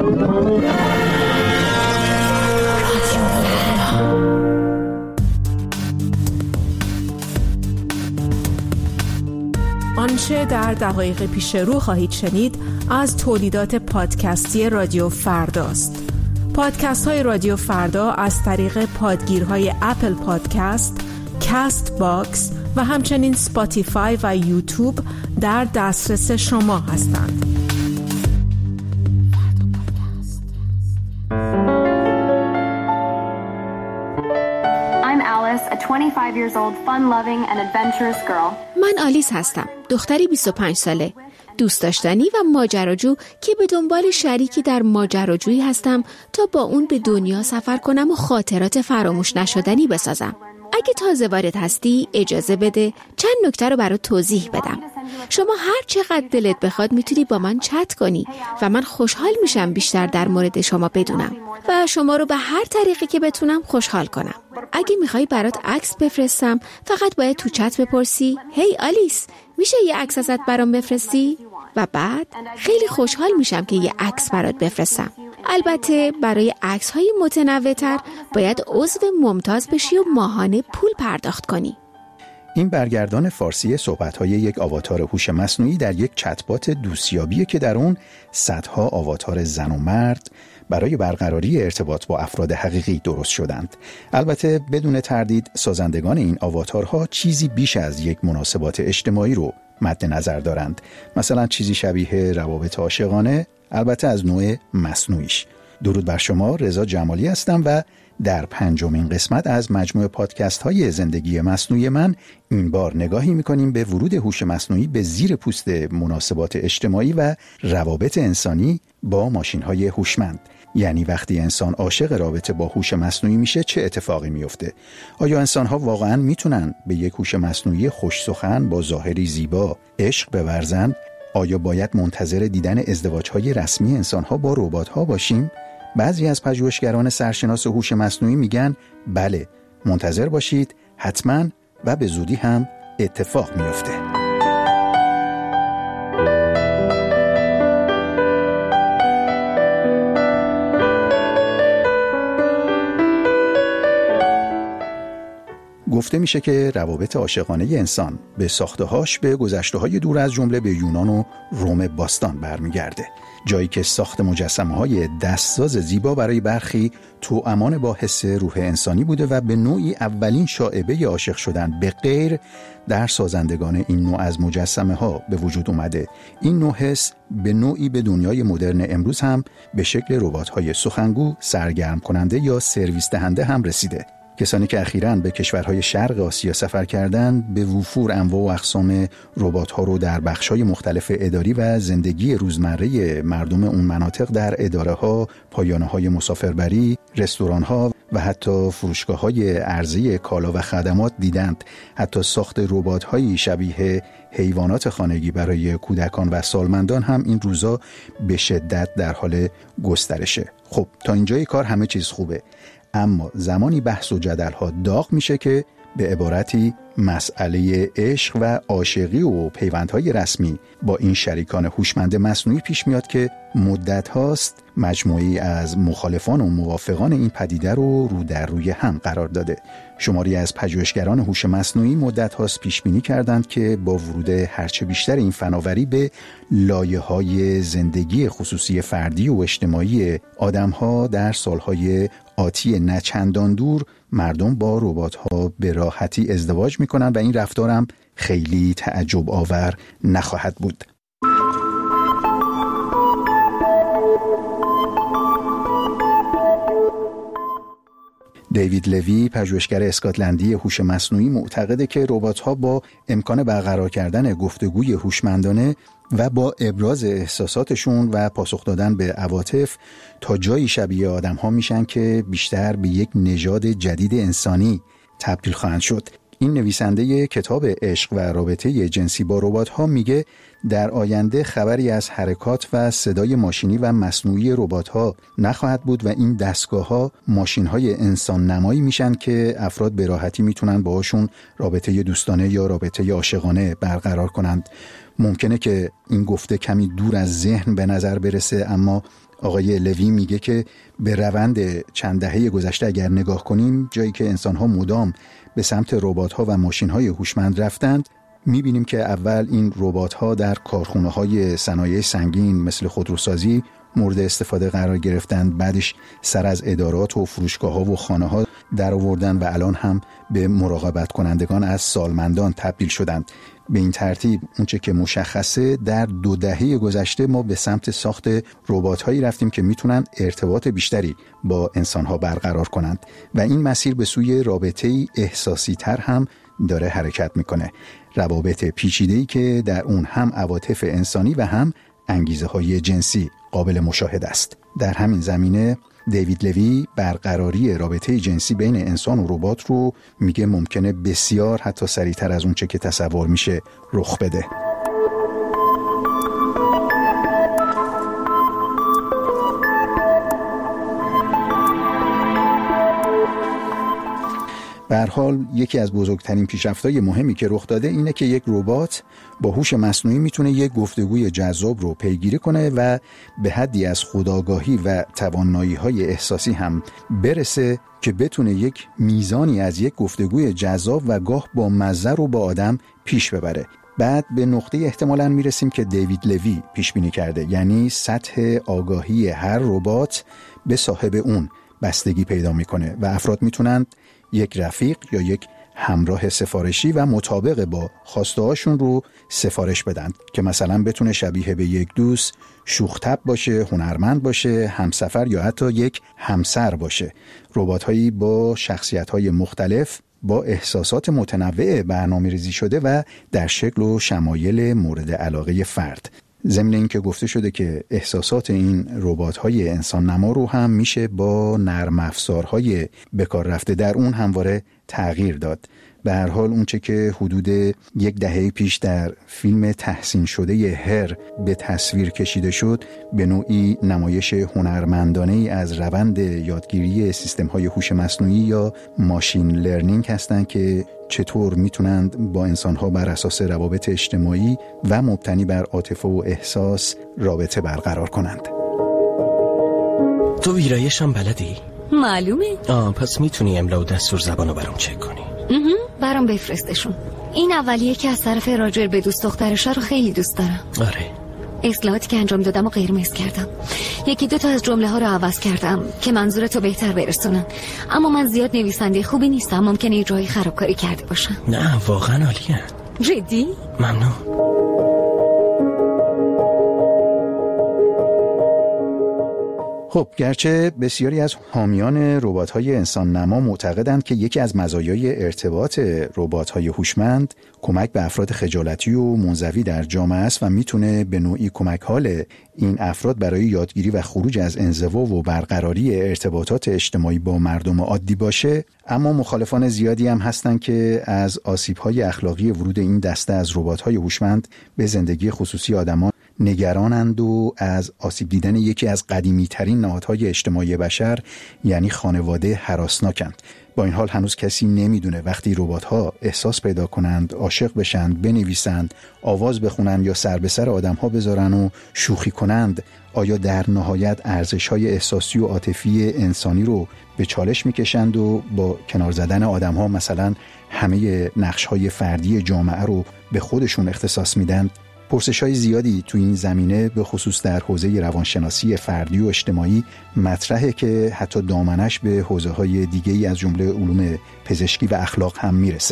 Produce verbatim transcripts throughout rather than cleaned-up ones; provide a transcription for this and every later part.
آنچه در دقایق پیش رو خواهید شنید از تولیدات پادکستی رادیو فرداست. پادکست های رادیو فردا از طریق پادگیرهای اپل پادکست، کاست باکس و همچنین سپاتیفای و یوتیوب در دسترس شما هستند. I'm Alice, a twenty-five years old, fun-loving and adventurous girl. من آلیس هستم، دختری بیست و پنج ساله، دوست داشتنی و ماجراجو که به دنبال شریکی در ماجراجویی هستم تا با اون به دنیا سفر کنم و خاطرات فراموش نشدنی بسازم. اگه تازه وارد هستی اجازه بده چند نکته رو برات توضیح بدم. شما هر چقدر دلت بخواد میتونی با من چت کنی و من خوشحال میشم بیشتر در مورد شما بدونم و شما رو به هر طریقی که بتونم خوشحال کنم. اگه میخوای برات عکس بفرستم فقط باید تو چت بپرسی هی آلیس میشه یه عکس ازت برام بفرستی؟ و بعد خیلی خوشحال میشم که یه عکس برات بفرستم. البته برای عکس‌های متنوع‌تر باید عضو ممتاز بشی و ماهانه پول پرداخت کنی. این برگردان فارسی صحبت‌های یک آواتار هوش مصنوعی در یک چت‌بات دوستیابیه که در اون صدها آواتار زن و مرد برای برقراری ارتباط با افراد حقیقی درست شدند. البته بدون تردید سازندگان این آواتارها چیزی بیش از یک مناسبات اجتماعی رو مد نظر دارند. مثلا چیزی شبیه روابط عاشقانه، البته از نوع مصنوعیش. درود بر شما، رضا جمالی هستم و در پنجمین قسمت از مجموعه پادکست های زندگی مصنوعی من این بار نگاهی میکنیم به ورود هوش مصنوعی به زیر پوست مناسبات اجتماعی و روابط انسانی با ماشین های هوشمند. یعنی وقتی انسان عاشق رابطه با هوش مصنوعی میشه چه اتفاقی میفته؟ آیا انسان ها واقعا میتونن به یک هوش مصنوعی خوش سخن با ظاهری زیبا عشق بورزند؟ آیا باید منتظر دیدن ازدواج‌های رسمی انسان‌ها با ربات‌ها باشیم؟ بعضی از پژوهشگران سرشناس هوش مصنوعی میگن بله، منتظر باشید، حتماً و به زودی هم اتفاق میفته. گفته میشه که روابط عاشقانه انسان به ساخته‌هاش به گذشته‌های دور از جمله به یونان و روم باستان برمیگرده. جایی که ساخت مجسمه‌های دستساز زیبا برای برخی توامان با حس روح انسانی بوده و به نوعی اولین شائبه عاشق شدن به غیر در سازندگان این نوع از مجسمه‌ها به وجود اومده. این نوع حس به نوعی به دنیای مدرن امروز هم به شکل ربات‌های سخنگو، سرگرم کننده یا سرویس دهنده هم رسیده. کسانی که اخیراً به کشورهای شرق آسیا سفر کردند به وفور انواع و اقسام ربات‌ها رو در بخش‌های مختلف اداری و زندگی روزمره مردم اون مناطق در اداره‌ها، پایانه‌های مسافربری، رستوران‌ها و حتی فروشگاه‌های عرضه کالا و خدمات دیدند. حتی ساخت ربات‌هایی شبیه حیوانات خانگی برای کودکان و سالمندان هم این روزا به شدت در حال گسترشه. خب تا اینجای کار همه چیز خوبه، اما زمانی بحث و جدل‌ها داغ میشه که به عبارتی مسئله عشق و عاشقی و پیوندهای رسمی با این شریکان هوشمند مصنوعی پیش میاد که مدت هاست مجموعی از مخالفان و موافقان این پدیده رو رو در روی هم قرار داده. شماری از پژوهشگران هوش مصنوعی مدت هاست پیش بینی کردند که با ورود هرچه بیشتر این فناوری به لایه‌های زندگی خصوصی فردی و اجتماعی آدم‌ها در سالهای آتی نچندان دور مردم با ربات‌ها به راحتی ازدواج می‌کنند و این رفتارم خیلی تعجب آور نخواهد بود. دیوید لوی، پژوهشگر اسکاتلندی هوش مصنوعی، معتقده که ربات‌ها با امکان برقرار کردن گفتگوی هوشمندانه و با ابراز احساساتشون و پاسخ دادن به عواطف تا جایی شبیه آدم‌ها میشن که بیشتر به یک نژاد جدید انسانی تبدیل خواهند شد. این نویسنده کتاب عشق و رابطه جنسی با ربات‌ها میگه در آینده خبری از حرکات و صدای ماشینی و مصنوعی ربات‌ها نخواهد بود و این دستگاه‌ها ماشین‌های انسان نمایی میشن که افراد به راحتی میتونن باهاشون رابطه دوستانه یا رابطه عاشقانه برقرار کنند. ممکنه که این گفته کمی دور از ذهن به نظر برسه، اما آقای لوی میگه که به روند چند دهه گذشته اگر نگاه کنیم، جایی که انسان‌ها مدام به سمت ربات‌ها و ماشین‌های هوشمند رفتند، می‌بینیم که اول این ربات‌ها در کارخانه‌های صنایع سنگین مثل خودروسازی مورد استفاده قرار گرفتند، بعدش سر از ادارات و فروشگاه‌ها و خانه‌ها در آوردن و الان هم به مراقبت کنندگان از سالمندان تبدیل شدند. به این ترتیب اونچه که مشخصه در دو دهه گذشته ما به سمت ساخت ربات‌هایی رفتیم که میتونن ارتباط بیشتری با انسان‌ها برقرار کنند و این مسیر به سوی رابطه‌ای احساسی تر هم داره حرکت میکنه. روابط پیچیده‌ای که در اون هم عواطف انسانی و هم انگیزه‌های جنسی قابل مشاهده است. در همین زمینه دیوید لوی برقراری رابطه جنسی بین انسان و ربات رو میگه ممکنه بسیار حتی سریعتر از اون چه که تصور میشه رخ بده. به هر حال یکی از بزرگترین پیشرفت‌های مهمی که رخ داده اینه که یک ربات با هوش مصنوعی میتونه یک گفتگوی جذاب رو پیگیری کنه و به حدی از خودآگاهی و توانایی‌های احساسی هم برسه که بتونه یک میزانی از یک گفتگوی جذاب و گاه با مزه رو با آدم پیش ببره. بعد به نقطه احتمالاً میرسیم که دیوید لوی پیش بینی کرده، یعنی سطح آگاهی هر ربات به صاحب اون بستگی پیدا میکنه و افراد میتونن یک رفیق یا یک همراه سفارشی و مطابق با خواسته هاشون رو سفارش بدن که مثلا بتونه شبیه به یک دوست، شوخ طبع باشه، هنرمند باشه، همسفر یا حتی یک همسر باشه. ربات‌هایی با شخصیت‌های مختلف با احساسات متنوع برنامه‌ریزی شده و در شکل و شمایل مورد علاقه فرد. ضمن این که گفته شده که احساسات این ربات‌های انسان نما رو هم میشه با نرم افزارهای بکار رفته در اون همواره تغییر داد. به هر حال اونچه که حدود یک دهه پیش در فیلم تحسین شده هر به تصویر کشیده شد، به نوعی نمایش هنرمندانه ای از روند یادگیری سیستم‌های هوش مصنوعی یا ماشین لرنینگ هستند که چطور میتونند با انسان‌ها بر اساس روابط اجتماعی و مبتنی بر عاطفه و احساس رابطه برقرار کنند. تو ویرایش هم بلدی؟ معلومه. آه پس میتونی املا و دستور زبانو برام چک کنی. برام بفرستشون. این اولیه که از طرف راجر به دوست دخترش رو خیلی دوست دارم. آره. اصلاحاتی که انجام دادم و قرمز کردم. یکی دو تا از جمله ها رو عوض کردم که منظورتو بهتر برسونن. اما من زیاد نویسنده خوبی نیستم، ممکنه یه جایی خرابکاری کرده باشم. نه واقعا عالیه. جدی؟ ممنون. خب گرچه بسیاری از حامیان ربات‌های انسان نما معتقدند که یکی از مزایای ارتباط ربات‌های هوشمند کمک به افراد خجالتی و منزوی در جامعه است و میتونه به نوعی کمک حال این افراد برای یادگیری و خروج از انزوا و برقراری ارتباطات اجتماعی با مردم عادی باشه، اما مخالفان زیادی هم هستند که از آسیب‌های اخلاقی ورود این دسته از ربات‌های هوشمند به زندگی خصوصی آدمان نگرانند و از آسیب دیدن یکی از قدیمی‌ترین نهادهای اجتماعی بشر یعنی خانواده هراسناکند. با این حال هنوز کسی نمیدونه وقتی ربات‌ها احساس پیدا کنند، عاشق بشن، بنویسند، آواز بخونند یا سر به سر آدم‌ها بذارن و شوخی کنند، آیا در نهایت ارزش‌های احساسی و عاطفی انسانی رو به چالش می‌کشند و با کنار زدن آدم‌ها مثلا همه نقش‌های فردی جامعه رو به خودشون اختصاص میدن؟ پرسش‌های زیادی تو این زمینه به خصوص در حوزه روانشناسی فردی و اجتماعی مطرحه که حتی دامنش به حوزه‌های دیگه‌ای از جمله علوم پزشکی و اخلاق هم میرسه.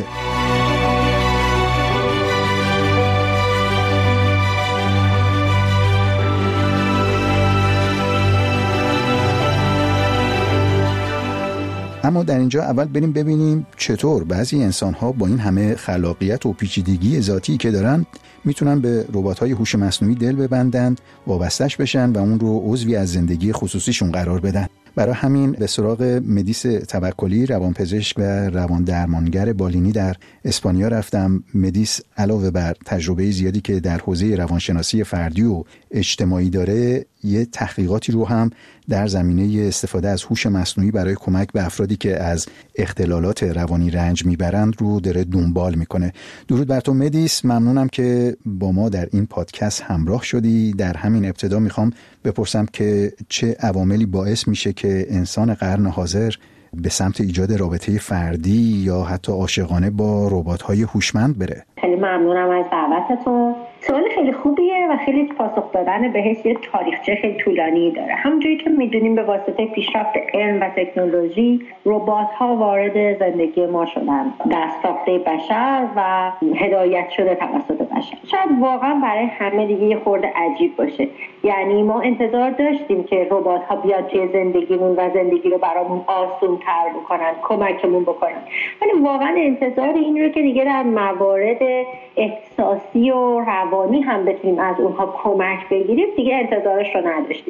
اما در اینجا اول بریم ببینیم چطور بعضی انسان‌ها با این همه خلاقیت و پیچیدگی ذاتی که دارن میتونن به ربات‌های هوش مصنوعی دل ببندن، وابسته‌اش بشن و اون رو عضوی از زندگی خصوصیشون قرار بدن. برای همین به سراغ مدیس توکلی، روانپزشک و روان درمانگر بالینی در اسپانیا رفتم. مدیس علاوه بر تجربه زیادی که در حوزه روانشناسی فردی و اجتماعی داره، یه تحقیقاتی رو هم در زمینه استفاده از هوش مصنوعی برای کمک به افرادی که از اختلالات روانی رنج میبرند رو داره دنبال میکنه. درود بر تو مدیس، ممنونم که با ما در این پادکست همراه شدی. در همین ابتدا میخوام بپرسم که چه عواملی باعث میشه که انسان قرن حاضر به سمت ایجاد رابطه فردی یا حتی عاشقانه با ربات‌های هوشمند بره؟ خیلی ممنونم از دعوتتون. سوال خیلی خوبیه و خیلی پاسخ دادن بهش یه تاریخچه خیلی طولانی داره. همونجوری که میدونیم به واسطه پیشرفت علم و تکنولوژی ربات‌ها وارد زندگی ما شدن، دست‌ساخته بشر و هدایت شده توسط بشر. شاید واقعا برای همه دیگه یه خورده عجیب باشه. یعنی ما انتظار داشتیم که ربات‌ها بیاد توی زندگیمون و زندگی رو برامون آسان‌تر بکنن، کمکمون بکنن. ولی واقعا انتظار این رو که دیگه در موارد احساسی و روانی هم بتونیم از اونها کمک بگیریم دیگه انتظارش رو نداشتیم.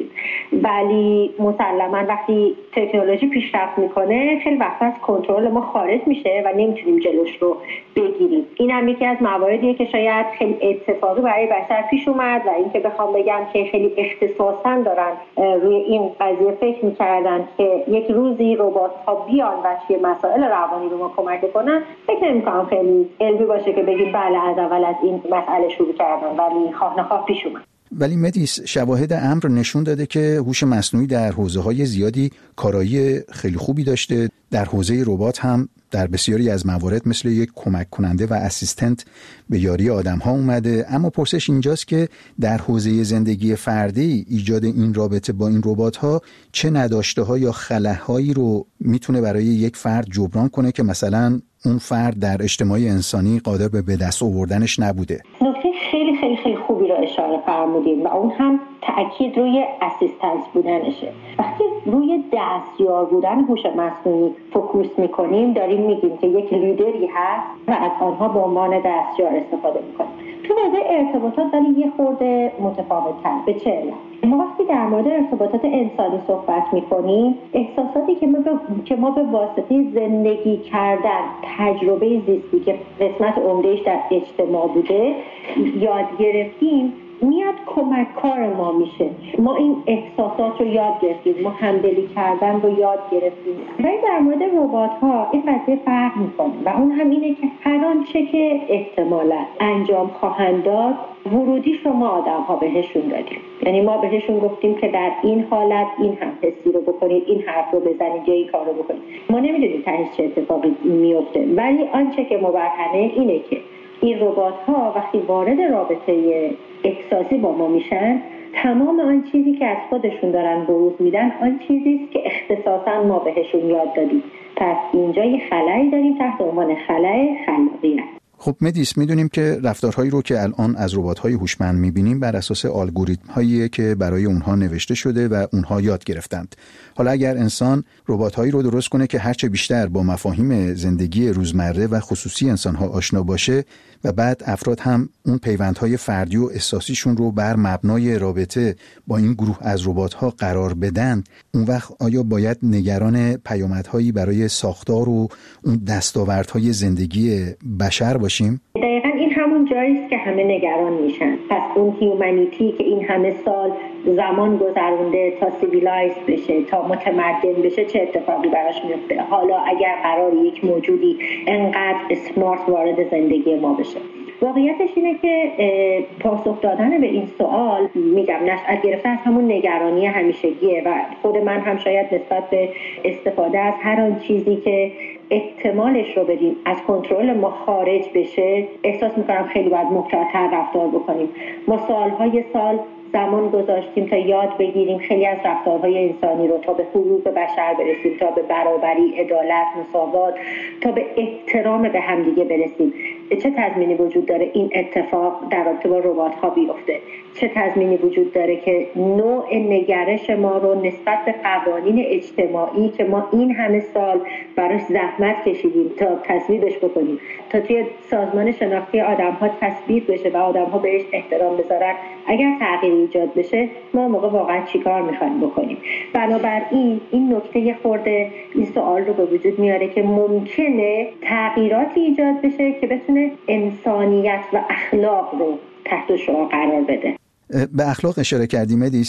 ولی مسلماً وقتی تکنولوژی پیشرفت میکنه خیلی وقت از کنترل ما خارج میشه و نمیتونیم جلوش رو بگیریم. این هم یکی از مواردیه که شاید خیلی اتفاقی برای بشر پیش اومد و این که بخوام بگم که خیلی اختصاصاً دارن روی این قضیه فکر میکردن که یک روزی ربات‌ها بیان و چه مسائل روانی رو ما کمک کنن، فکر نمی‌کنم خیلی علمی باشه که بگیم بله از اول از این مسئله شروع کردن، ولی خواه نخواه پیش اومد. ولی مدیس، شواهد امر نشون داده که هوش مصنوعی در حوزه‌های زیادی کارایی خیلی خوبی داشته. در حوزه ربات هم در بسیاری از موارد مثل یک کمک کننده و اسیستنت به یاری آدم‌ها اومده. اما پرسش اینجاست که در حوزه زندگی فردی ایجاد این رابطه با این ربات‌ها چه نداشته‌ها یا خلاهایی رو میتونه برای یک فرد جبران کنه که مثلا اون فرد در اجتماع انسانی قادر به به دست آوردنش نبوده. نکته خیلی خیلی خیلی خوبی رو اشاره فرمودید و اون هم تأکید روی اسیستنس بودنشه. وقتی روی دستیار بودن هوش مصنوعی فوکوس میکنیم داریم میگیم که یک لیدری هست و از آنها به عنوان دستیار استفاده میکنیم. تو حوزه ارتباطات ولی یه خورده متفاوت‌تر. به چه علت؟ ما وقتی در مورد ارتباطات انسانی صحبت میکنیم احساساتی که ما به, که ما به واسطه زندگی کردن، تجربه زیستی که قسمت عمدهش در اجتماع بوده یاد گرفتیم میاد کمک کار ما میشه. ما این احساسات رو یاد گرفتیم، ما همدلی کردن رو یاد گرفتیم. ولی در مورد ربات‌ها این قضیه فرق میکنه و اون هم اینه که هر آنچه که احتمالاً انجام خواهند داد ورودیش رو ما آدم‌ها بهشون دادیم. یعنی ما بهشون گفتیم که در این حالت این هم حسی رو بکنید، این حرف رو بزنید یا این کار رو بکنید. ما نمیدونیم تهش چه اتفاقی میفته، ولی آنچه که مبرهنه اینه که این ربات‌ها وقتی وارد رابطه احساسی با ما میشن تمام آن چیزی که از خودشون دارن بروز میدن آن چیزی است که اختصاصا ما بهشون یاد دادیم. پس اینجا یه خلایی داریم تحت عنوان خلای خلاقیت. خب مدیس، میدونیم که رفتارهایی رو که الان از ربات‌های هوشمند می‌بینیم بر اساس الگوریتم‌هایی که برای اونها نوشته شده و اونها یاد گرفتند. حالا اگر انسان ربات‌هایی رو درست کنه که هرچه بیشتر با مفاهیم زندگی روزمره و خصوصی انسان‌ها آشنا باشه و بعد افراد هم اون پیوندهای فردی و احساسیشون رو بر مبنای رابطه با این گروه از ربات‌ها قرار بدن، اون وقت آیا باید نگران پیامدهایی برای ساختار و اون دستاوردهای زندگی بشر باشیم؟ دقیقاً این همون جایی است که همه نگران میشن. پس اون هیومانیتی که این همه سال زمان گذرونده تا سیویلایز بشه، تا متمدن بشه، چه اتفاقی براش میفته؟ حالا اگر قرار یک موجودی انقدر اسمارت وارد زندگی ما بشه. واقعیتش اینه که پاسخ دادن به این سوال میگم نشأت گرفته از همون نگرانی همیشگیه و خود من هم شاید نسبت به استفاده از هر آن چیزی که احتمالش رو بدیم از کنترل ما خارج بشه احساس میکنم خیلی باید محتاط‌تر رفتار بکنیم. ما سالهای سال زمان گذاشتیم تا یاد بگیریم خیلی از رفتارهای انسانی رو تا به حقوق بشر برسیم، تا به برابری، عدالت، مساوات، تا به احترام به همدیگه برسیم. چه تضمینی وجود داره این اتفاق در رابطه با ربات‌ها بیفته؟ چه تضمینی وجود داره که نوع نگرش ما رو نسبت به قوانین اجتماعی که ما این همه سال براش زحمت کشیدیم تا تصویبش بکنیم، تا توی سازمان شناختی آدم‌ها تصویب بشه و آدم‌ها بهش احترام بذارن، اگر تغییر ایجاد بشه ما موقع واقعا چیکار می‌خوایم بکنیم؟ بنابراین این نکته یه خورده این سوال رو به وجود میاره که ممکنه تغییراتی ایجاد بشه که بتونه انسانیت و اخلاق رو تحت شعاع قرار بده. به اخلاق اشاره کردیم مدیس، این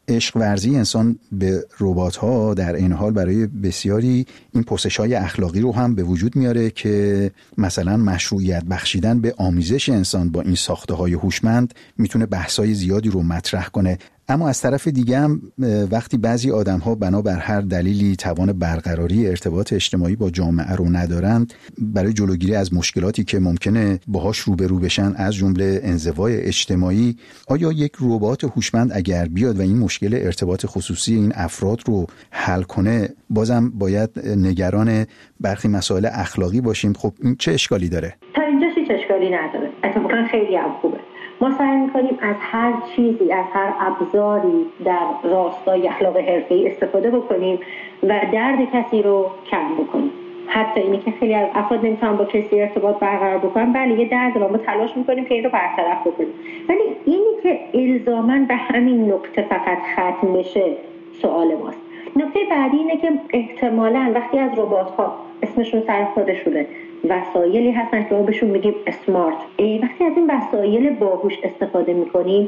عشق ورزی انسان به ربات‌ها در این حال برای بسیاری این پرسش‌های اخلاقی رو هم به وجود میاره که مثلا مشروعیت بخشیدن به آمیزش انسان با این ساخته‌های هوشمند میتونه بحث‌های زیادی رو مطرح کنه. اما از طرف دیگه هم وقتی بعضی آدم‌ها بنا بر هر دلیلی توان برقراری ارتباط اجتماعی با جامعه رو ندارند، برای جلوگیری از مشکلاتی که ممکنه باهاش روبرو بشن از جمله انزوای اجتماعی، آیا یک ربات هوشمند اگر بیاد و این مشکل ارتباط خصوصی این افراد رو حل کنه، بازم باید نگران برخی مسائل اخلاقی باشیم؟ خب این چه اشکالی داره؟ تا اینجا هیچ اشکالی نداره، اتفاقا خیلی هم خوبه. ما سعی می‌کنیم از هر چیزی، از هر ابزاری در راستای اخلاق حرفه‌ای استفاده بکنیم و درد کسی رو کم بکنیم. حتی اینی که خیلی از افراد نمیتونن با کسی ارتباط برقرار بکنن، بله یه درد رو ما تلاش می‌کنیم که این رو برطرف بکنیم، ولی اینی که الزاماً به همین نقطه فقط ختم بشه سوال ماست. نکته بعدی اینه که احتمالاً وقتی از ربات‌ها اسمشون سر خودشونه وسایلی هستن که ما بهشون میگیم اسمارت، وقتی از این وسایل باهوش استفاده میکنیم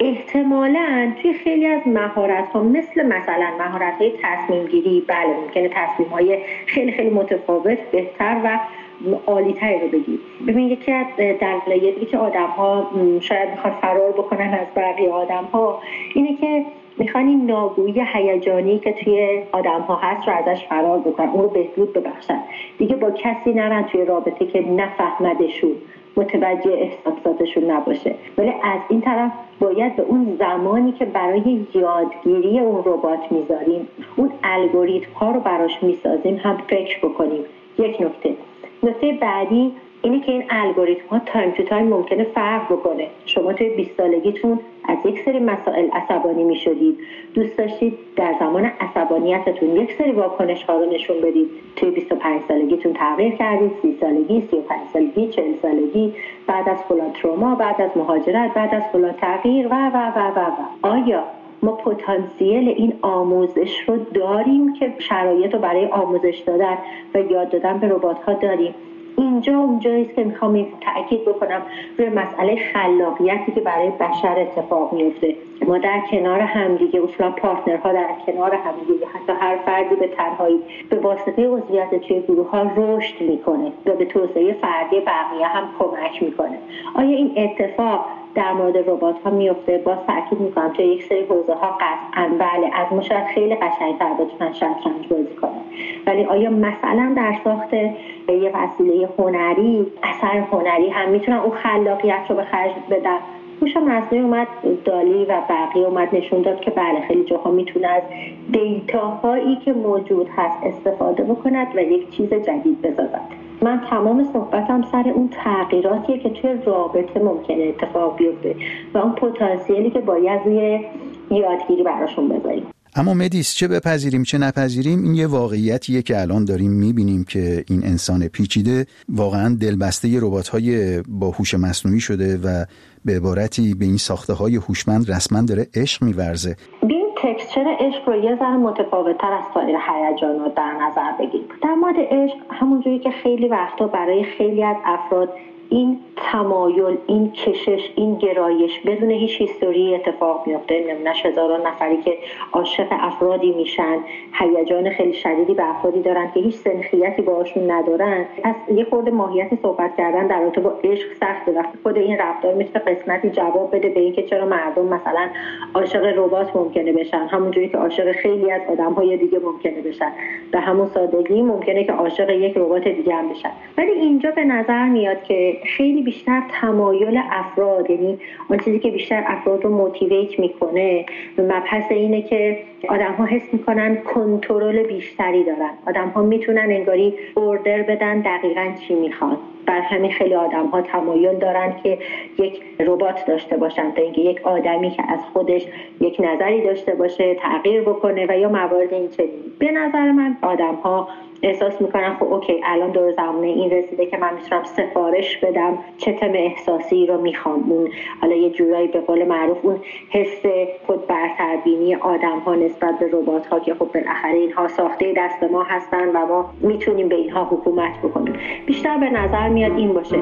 احتمالاً توی خیلی از مهارت‌ها مثل مثلا مهارت‌های تصمیم گیری، بله ممکنه تصمیم‌های خیلی خیلی متفاوت بهتر و عالی‌تری رو بگیم. ببین یکی از دلایلی که آدم‌ها شاید میخوان فرار بکنن از بقیه آدم‌ها اینه که میخوان این ناگویی هیجانی که توی آدم‌ها هست رو ازش فرار بکنن، اون رو بهبود ببخشن، دیگه با کسی نرن توی رابطه که نفهمدشون، متوجه احساساتشون نباشه. ولی از این طرف باید به اون زمانی که برای یادگیری اون ربات میذاریم، اون الگوریتم ها رو براش میسازیم هم فکر بکنیم. یک نکته نکته بعدی اینه که این الگوریتم ها تایم تو تایم ممکنه فرق بکنه. شما توی بیست سالگیتون از یک سری مسائل عصبانی می شدید، دوست داشتید در زمان عصبانیتتون یک سری واکنش ها رو نشون بدید، توی بیست و پنج سالگیتون تغییر کردید، سی سالگی، سی و پنج سالگی، چهل سالگی، بعد از فلان تروما، بعد از مهاجرت، بعد از فلان تغییر و و و و و آیا ما پتانسیل این آموزش رو داریم که شرایط رو برای آموزش دادن و یاد دادن به ربات‌ها داریم؟ اینجا اونجاییست که میخوام تأکید بکنم روی مسئله خلاقیتی که برای بشر اتفاق میفته. ما در کنار همدیگه، اصولا پارتنرها در کنار همدیگه، حتی هر فردی به تنهایی به واسطه عضویت توی گروه ها رشد میکنه و به توسعه فردی بقیه هم کمک میکنه. آیا این اتفاق در مورد ربات ها میفته؟ باز تأکید میکنم توی یک سری حوزه ها قطعاً بله، از ما شاید خیلی قشنگ‌تر بتونن شطرنج بازی کنن، ولی آیا مثلا در ساخت یه وسیله هنری، اثر هنری هم میتونن اون خلاقیت رو به خرج بدن؟ هوش مصنوعی اومد، دالی و بقیه اومد نشون داد که بله خیلی جاها میتونه از دیتاهایی که موجود هست استفاده بکند و یک چیز جدید بسازد. من تمام صحبتم سر اون تغییراتیه که توی رابطه ممکنه اتفاق بیفته و اون پتانسیلی که باید روی یادگیری براشون بذاریم. اما مدیس، چه بپذیریم چه نپذیریم، این یه واقعیتیه که الان داریم میبینیم که این انسان پیچیده واقعا دلبسته ربات‌های با هوش مصنوعی شده و به عبارتی به این ساخته‌های هوشمند رسما داره عشق می‌ورزه. ببین تکسچر عشق رو یه ذره متفاوت‌تر از سایر هیجانات در نظر بگیریم. در مورد عشق همونجوری که خیلی وقتا برای خیلی از افراد این تمایل، این کشش، این گرایش بدون هیچ هیستوری اتفاق میفته. نمونهش هزاران نفری که عاشق افرادی میشن، هیجان خیلی شدیدی به افرادی دارن که هیچ سنخیتی باهاشون ندارن. پس یه خورده ماهیت صحبت کردن در رابطه با عشق سخته. وقتی خود این رفتار میتونه قسمتی جواب بده به این که چرا مردم مثلا عاشق ربات ممکنه بشن، همونجوری که عاشق خیلی از آدم‌های دیگه ممکنه بشن. به همون سادگی ممکنه که عاشق یک ربات دیگه هم بشن. ولی اینجا به نظر میاد که خیلی بیشتر تمایل افراد، یعنی اون چیزی که بیشتر افراد رو موتیویت میکنه، مبحث اینه که آدم‌ها حس میکنن کنترل بیشتری دارن. آدم‌ها میتونن انگاری اوردر بدن دقیقاً چی میخوان. بر همین خیلی آدم‌ها تمایل دارن که یک ربات داشته باشن تا اینکه یک آدمی که از خودش یک نظری داشته باشه تغییر بکنه و یا موارد این چنین. به نظر من آدم‌ها احساس میکنن خب اوکی الان دور زمانه این رسیده که من میتونم سفارش بدم چه تم احساسی رو میخوام. اون حالا یه جورایی به قول معروف اون حس خود برتربینی آدم‌ها نسبت به ربات‌ها که خب بالاخره اینها ساخته دست ما هستن و ما میتونیم به اینها حکومت بکنیم. بیشتر به نظر میاد این باشه.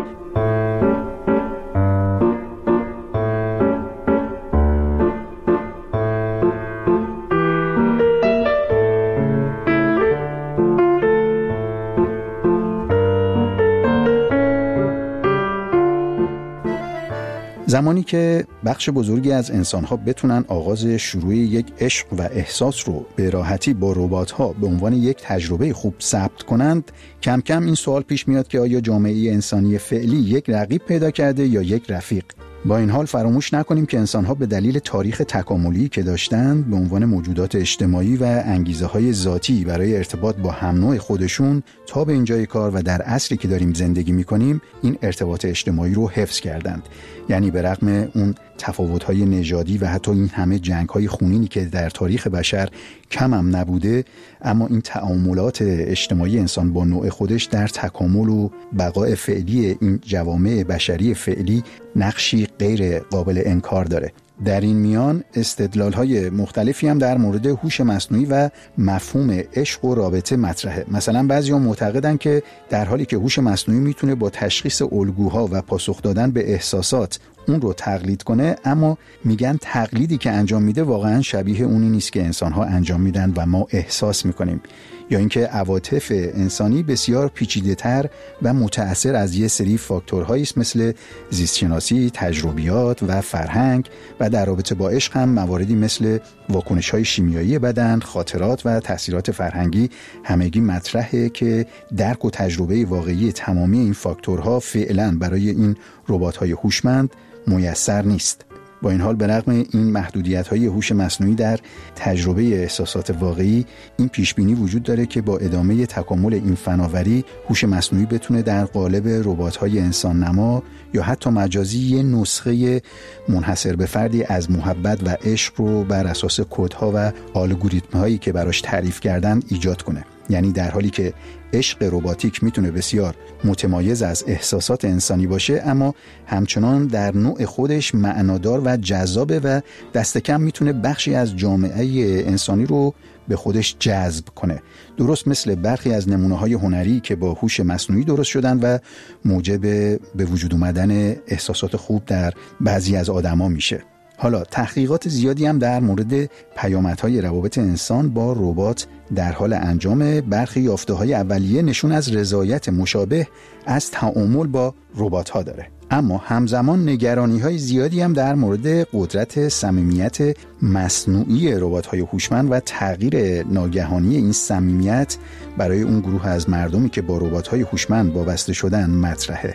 زمانی که بخش بزرگی از انسان‌ها بتونن آغاز شروع یک عشق و احساس رو به راحتی با ربات‌ها به عنوان یک تجربه خوب ثبت کنند، کم کم این سوال پیش میاد که آیا جامعه انسانی فعلی یک رقیب پیدا کرده یا یک رفیق؟ با این حال فراموش نکنیم که انسان‌ها به دلیل تاریخ تکاملی که داشتند به عنوان موجودات اجتماعی و انگیزه‌های ذاتی برای ارتباط با هم نوع خودشون تا به اینجای کار و در عصری که داریم زندگی می‌کنیم این ارتباط اجتماعی رو حفظ کردند. یعنی به رغم اون تفاوت‌های نژادی و حتی این همه جنگ‌های خونینی که در تاریخ بشر کم هم نبوده، اما این تعاملات اجتماعی انسان با نوع خودش در تکامل و بقای فعلی این جوامع بشری فعلی نقشی غیر قابل انکار داره. در این میان استدلال‌های مختلفی هم در مورد هوش مصنوعی و مفهوم عشق و رابطه مطرحه. مثلا بعضی‌ها معتقدن که در حالی که هوش مصنوعی میتونه با تشخیص الگوها و پاسخ دادن به احساسات اون رو تقلید کنه، اما میگن تقلیدی که انجام میده واقعا شبیه اونی نیست که انسان‌ها انجام میدن و ما احساس میکنیم. یا اینکه عواطف انسانی بسیار پیچیده‌تر و متأثر از یه سری فاکتورهایی است مثل زیستشناسی، تجربیات و فرهنگ، و در رابطه با عشق هم مواردی مثل واکنش‌های شیمیایی بدن، خاطرات و تأثیرات فرهنگی همگی مطرحه که درک و تجربه واقعی تمامی این فاکتورها فعلا برای این ربات‌های هوشمند میسر نیست. با این حال به رغم این محدودیت‌های هوش مصنوعی در تجربه احساسات واقعی، این پیشبینی وجود داره که با ادامه تکامل این فناوری هوش مصنوعی بتونه در قالب ربات‌های انسان نما یا حتی مجازی یه نسخه منحصر به فردی از محبت و عشق رو بر اساس کدها و الگوریتم‌هایی که براش تعریف کردن ایجاد کنه. یعنی در حالی که عشق رباتیک میتونه بسیار متمایز از احساسات انسانی باشه، اما همچنان در نوع خودش معنادار و جذابه و دست کم میتونه بخشی از جامعه انسانی رو به خودش جذب کنه. درست مثل برخی از نمونه‌های هنری که با هوش مصنوعی درست شدن و موجب به وجود اومدن احساسات خوب در بعضی از آدما میشه. حالا تحقیقات زیادی هم در مورد پیامدهای روابط انسان با ربات در حال انجام. برخی یافته‌های اولیه نشون از رضایت مشابه از تعامل با ربات‌ها داره، اما همزمان نگرانی‌های زیادی هم در مورد قدرت صمیمیت مصنوعی ربات‌های هوشمند و تغییر ناگهانی این صمیمیت برای اون گروه از مردمی که با ربات‌های هوشمند وابسته شدن مطرحه.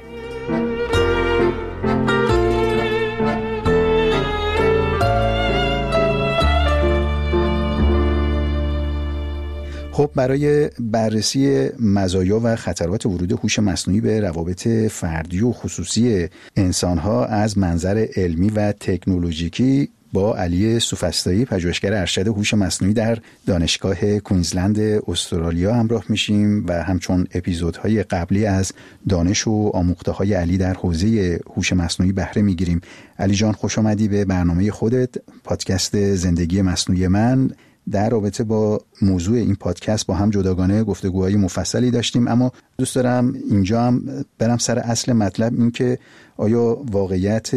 خب برای بررسی مزایا و خطرات ورود هوش مصنوعی به روابط فردی و خصوصی انسان‌ها از منظر علمی و تکنولوژیکی با علی سوفسطایی، پژوهشگر ارشد هوش مصنوعی در دانشگاه کوینزلند استرالیا همراه میشیم و همچون اپیزودهای قبلی از دانش و آموخته‌های علی در حوزه هوش مصنوعی بهره میگیریم. علی جان خوش آمدی به برنامه خودت، پادکست زندگی مصنوعی من. در رابطه با موضوع این پادکست با هم جداگانه گفتگوهای مفصلی داشتیم، اما دوست دارم اینجا هم برم سر اصل مطلب، این که آیا واقعیت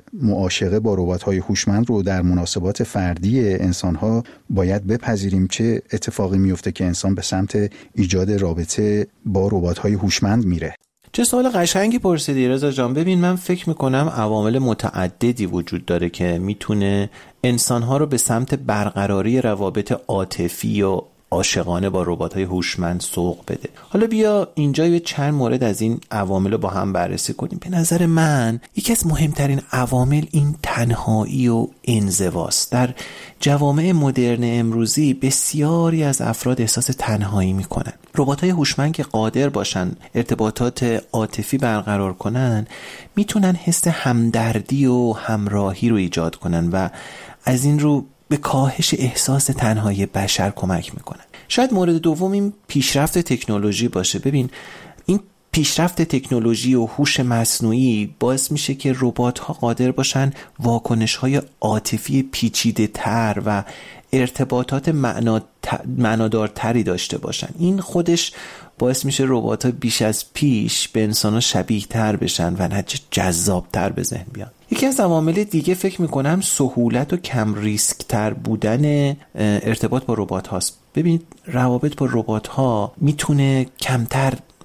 معاشقه با ربات‌های هوشمند رو در مناسبات فردی انسان‌ها باید بپذیریم؟ چه اتفاقی میفته که انسان به سمت ایجاد رابطه با ربات‌های هوشمند میره؟ چه سوال قشنگی پرسیدی رضا جان. ببین من فکر میکنم عوامل متعددی وجود داره که میتونه انسانها رو به سمت برقراری روابط عاطفی و عاشقانه با ربات‌های هوشمند سوق بده. حالا بیا اینجا یه چند مورد از این عوامل رو با هم بررسی کنیم. به نظر من یکی از مهمترین عوامل این تنهایی و انزواست. در جوامع مدرن امروزی بسیاری از افراد احساس تنهایی میکنن. ربات‌های هوشمند که قادر باشن ارتباطات عاطفی برقرار کنن، میتونن حس همدردی و همراهی رو ایجاد کنن و از این رو به کاهش احساس تنهایی بشر کمک میکنن. شاید مورد دوم این پیشرفت تکنولوژی باشه. ببین این پیشرفت تکنولوژی و هوش مصنوعی باعث میشه که ربات‌ها قادر باشن واکنش‌های عاطفی پیچیده‌تر و ارتباطات معنا... معنادارتری داشته باشن. این خودش باعث میشه ربات‌ها بیش از پیش به انسان‌ها شبیه‌تر بشن و نتیجه جذاب‌تر به ذهن بیان. یکی از عوامل دیگه فکر میکنم سهولت و کم ریسک تر بودن ارتباط با ربات هاست. ببینید روابط با ربات ها میتونه کمتر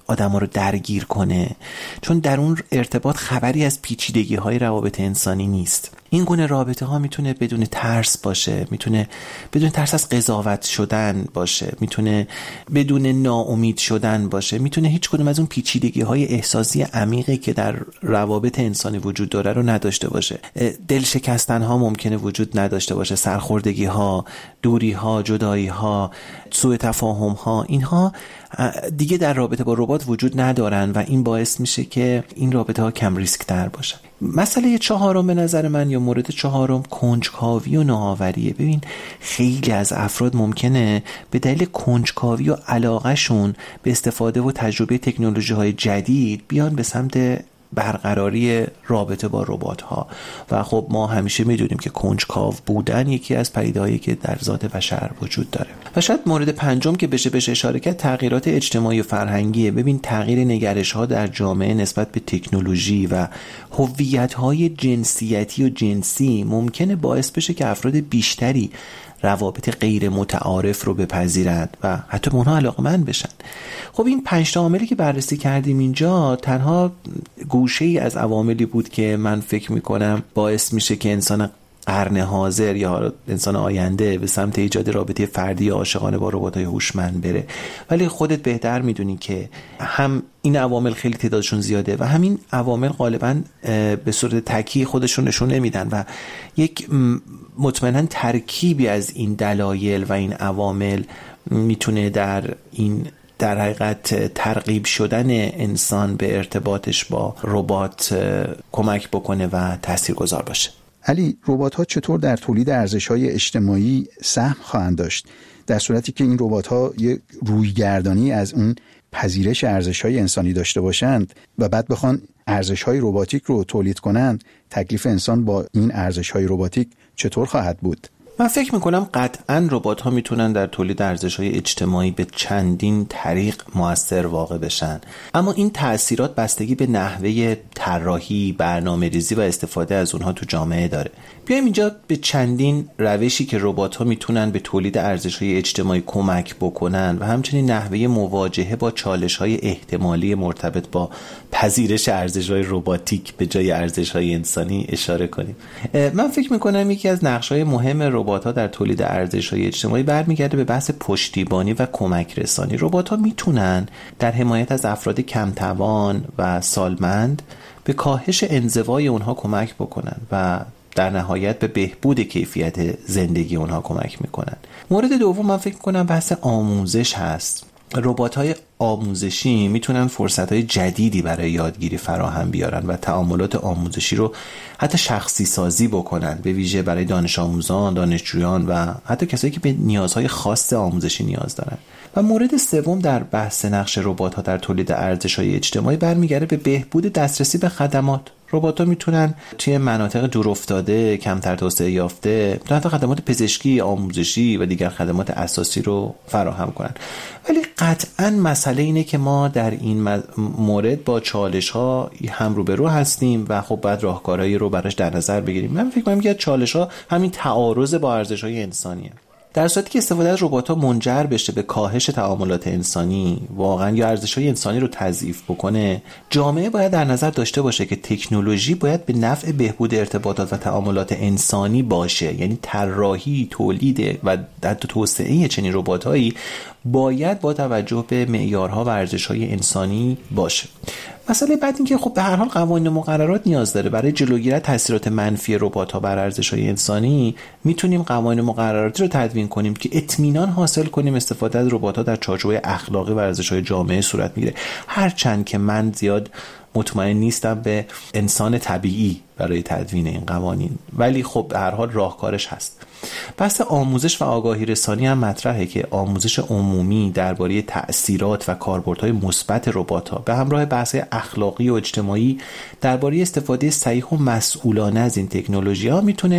آدما رو درگیر کنه، چون در اون ارتباط خبری از پیچیدگی‌های روابط انسانی نیست. این گونه رابطه ها میتونه بدون ترس باشه، میتونه بدون ترس از قضاوت شدن باشه، میتونه بدون ناامید شدن باشه، میتونه هیچ کدوم از اون پیچیدگی های احساسی عمیقی که در روابط انسانی وجود داره رو نداشته باشه. دل شکستن ها ممکنه وجود نداشته باشه، سرخوردگی ها، دوری ها، جدایی ها، سوء تفاهم ها، اینها دیگه در رابطه با ربات وجود ندارن و این باعث میشه که این رابطه ها کم ریسک تر باشن. مسئله چهارم به نظر من یا مورد چهارم کنجکاوی و نوآوریه. ببین خیلی از افراد ممکنه به دلیل کنجکاوی و علاقهشون به استفاده و تجربه تکنولوژی های جدید بیان به سمت برقراری رابطه با ربات ها و خب ما همیشه میدونیم که کنجکاو بودن یکی از پدیده‌هایی که در ذات بشر وجود داره. و شاید مورد پنجم که بشه بشه اشاره کرد تغییرات اجتماعی و فرهنگیه. ببین تغییر نگرش ها در جامعه نسبت به تکنولوژی و هویت های جنسیتی و جنسی ممکنه باعث بشه که افراد بیشتری روابط غیر متعارف رو بپذیرند و حتی به اونها علاقه‌مند بشن. خب این پنج تا عاملی که بررسی کردیم اینجا تنها گوشه‌ای از عواملی بود که من فکر می‌کنم باعث میشه که انسان قرن حاضر یا انسان آینده به سمت ایجاد رابطه فردی عاشقانه با ربات‌های هوشمند بره. ولی خودت بهتر میدونی که هم این عوامل خیلی تعدادشون زیاده و همین عوامل غالباً به صورت تکی خودشون نشون نمیدن و یک مطمئناً ترکیبی از این دلایل و این عوامل میتونه در این در حقیقت ترغیب شدن انسان به ارتباطش با ربات کمک بکنه و تاثیرگذار باشه. علی، ربات‌ها چطور در تولید ارزش‌های اجتماعی سهم خواهند داشت در صورتی که این ربات‌ها یک رویگردانی از اون پذیرش ارزش‌های انسانی داشته باشند و بعد بخوان ارزش‌های رباتیک رو تولید کنند؟ تکلیف انسان با این ارزش‌های رباتیک چطور خواهد بود؟ من فکر میکنم قطعاً ربات‌ها میتونن در تولید ارزش‌های اجتماعی به چندین طریق مؤثر واقع بشن، اما این تأثیرات بستگی به نحوه طراحی، برنامه‌ریزی و استفاده از اونها تو جامعه داره. بیایم اینجا به چندین روشی که ربات‌ها میتونن به تولید ارزش‌های اجتماعی کمک بکنن و همچنین نحوه مواجهه با چالش‌های احتمالی مرتبط با پذیرش ارزش‌های رباتیک به جای ارزش‌های انسانی اشاره کنیم. من فکر میکنم یکی از نقش‌های مهم ربات‌ها در تولید ارزش‌های اجتماعی برمیگرده به بحث پشتیبانی و کمک رسانی. ربات‌ها میتونن در حمایت از افراد کم‌توان و سالمند به کاهش انزوای اونها کمک بکنن و در نهایت به بهبود کیفیت زندگی اونها کمک میکنن. مورد دوم من فکر کنم بحث آموزش هست. ربات‌های آموزشی میتونن فرصت‌های جدیدی برای یادگیری فراهم بیارن و تعاملات آموزشی رو حتی شخصی سازی بکنن، به ویژه برای دانش آموزان، دانشجویان و حتی کسایی که به نیازهای خاص آموزشی نیاز دارن. و مورد سوم در بحث نقش ربات‌ها در تولید ارزش‌های اجتماعی برمیگرده به بهبود دسترسی به خدمات. ربات‌ها میتونن توی مناطق دورافتاده، کمتر توسعه یافته، حتی خدمات پزشکی، آموزشی و دیگر خدمات اساسی رو فراهم کنن. ولی قطعاً مسئله اینه که ما در این مورد با چالش‌ها هم روبرو هستیم و خب باید راهکارهایی رو براش در نظر بگیریم. من فکر می‌کنم که چالش‌ها همین تعارض با ارزش‌های انسانیه. در صورتی که استفاده از ربات‌ها منجر بشه به کاهش تعاملات انسانی واقعا یا ارزش‌های انسانی رو تضعیف بکنه، جامعه باید در نظر داشته باشه که تکنولوژی باید به نفع بهبود ارتباطات و تعاملات انسانی باشه. یعنی طراحی، تولید و حتی توسعه چنین ربات‌هایی باید با توجه به معیارها و ارزش‌های انسانی باشه. مسئله بعد این که خب به هر حال قوانین و مقررات نیاز داره. برای جلوگیری از تاثیرات منفی ربات‌ها بر ارزش‌های انسانی میتونیم قوانین و مقرراتی رو تدوین کنیم که اطمینان حاصل کنیم استفاده از ربات‌ها در چارچوب اخلاقی و ارزش‌های جامعه صورت میگیره. هرچند که من زیاد مطمئن نیستم به انسان طبیعی برای تدوین این قوانین، ولی خب به هر حال راهکارش هست. بحث آموزش و آگاهی رسانی هم مطرحه که آموزش عمومی درباره تأثیرات و کاربردهای مثبت ربات‌ها به همراه بحث اخلاقی و اجتماعی درباره استفاده صحیح و مسئولانه از این تکنولوژی‌ها میتونه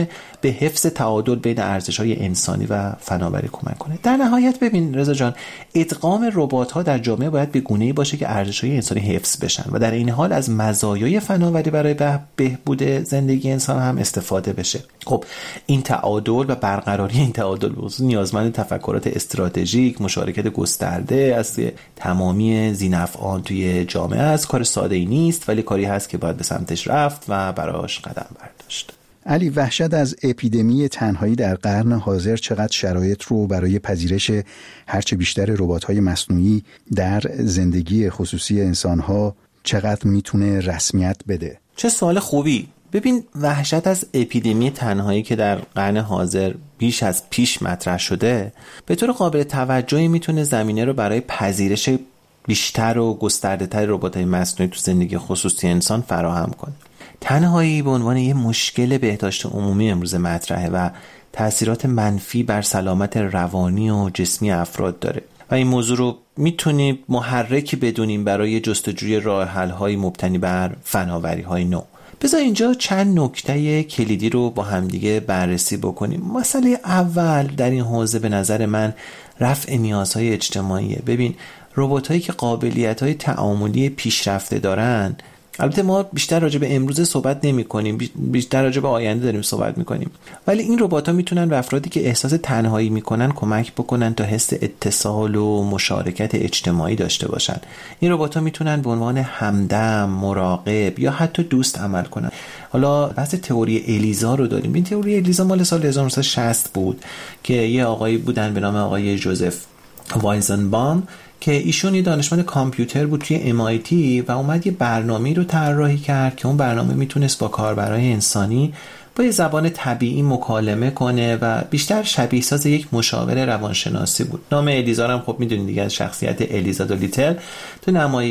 به حفظ تعادل بین ارزش‌های انسانی و فناوری کمک کنه. در نهایت ببین رضا جان، ادغام ربات‌ها در جامعه باید به گونه‌ای باشه که ارزش‌های انسانی حفظ بشن و در این حال از مزایای فناوری برای بهبود زندگی انسان هم استفاده بشه. خب این تعادل و برقراری این تعادل نیازمند تفکرات استراتژیک، مشارکت گسترده از تمامی ذی‌نفعان توی جامعه است. کار ساده‌ای نیست، ولی کاری هست که باید به سمتش رفت و براش قدم برداشت. علی، وحشت از اپیدمی تنهایی در قرن حاضر چقدر شرایط رو برای پذیرش هرچه بیشتر ربات‌های مصنوعی در زندگی خصوصی انسان‌ها چقدر میتونه رسمیت بده؟ چه سوال خوبی. ببین وحشت از اپیدمی تنهایی که در قرن حاضر بیش از پیش مطرح شده به طور قابل توجهی میتونه زمینه رو برای پذیرش بیشتر و گسترده‌تر ربات‌های مصنوعی تو زندگی خصوصی انسان فراهم کنه. تنهایی به عنوان یه مشکل بهداشت عمومی امروز مطرحه و تأثیرات منفی بر سلامت روانی و جسمی افراد داره و این موضوع رو میتونیم محرکی بدونیم برای جستجوی راه حل‌های مبتنی بر فناوری‌های نو. بذار اینجا چند نکته کلیدی رو با همدیگه بررسی بکنیم. مسئله اول در این حوزه به نظر من رفع نیازهای اجتماعیه. ببین ربات‌هایی که قابلیت‌های تعاملی پیشرفته دارن، البته ما بیشتر راجع به امروز صحبت نمی کنیم، بیشتر راجع به آینده داریم صحبت می کنیم، ولی این ربات‌ها میتونن به افرادی که احساس تنهایی میکنن کمک بکنن تا حس اتصال و مشارکت اجتماعی داشته باشن. این ربات‌ها میتونن به عنوان همدم، مراقب یا حتی دوست عمل کنن. حالا بحث تئوری الیزا رو داریم. این تئوری الیزا مال سال هزار و نهصد و شصت بود که یه آقایی بودن به نام آقای جوزف وایزنبام که ایشون یه دانشمند کامپیوتر بود توی ام آی تی و اومد یه برنامه‌ای رو طراحی کرد که اون برنامه میتونست با کاربرای انسانی با یه زبان طبیعی مکالمه کنه و بیشتر شبیه ساز یک مشاور روانشناسی بود. نام الیزا هم خب میدونید دیگه، از شخصیت الیزا دولیتل تو